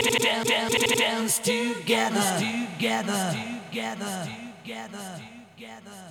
Dance together, together, together, together, together.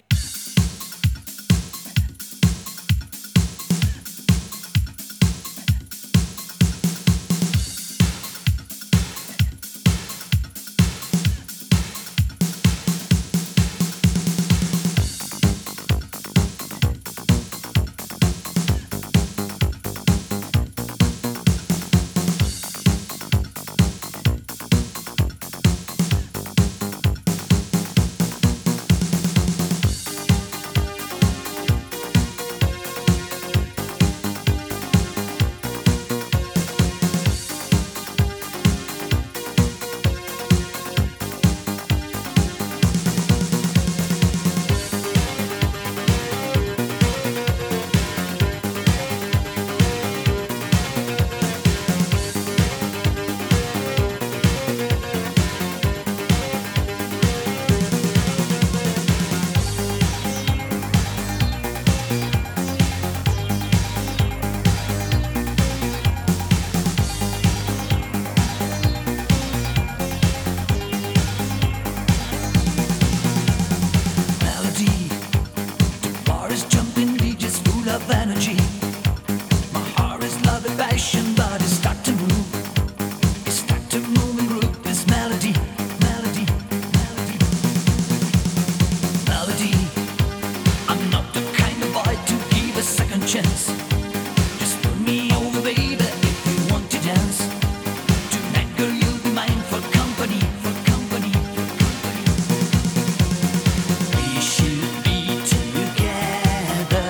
Of energy, my heart is love and passion, but it's start to move. It's start to move and groove. This melody, melody, melody, melody. I'm not the kind of boy to give a second chance. Just put me over, baby, if you want to dance. Tonight, girl, you'll be mine for company, for company, for company. We should be together.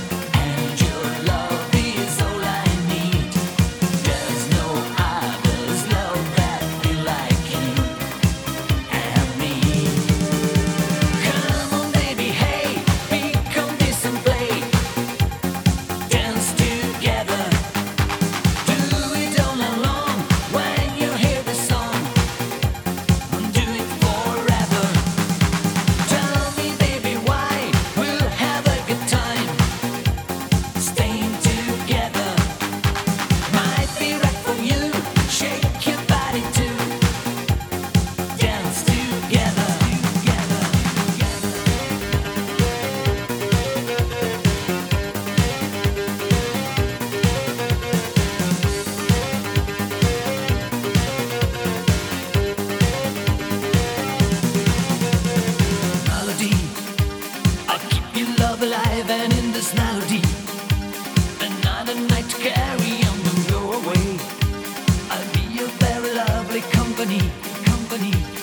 Alive and in this melody, another night to carry on and go away. I'll be your very lovely company, company.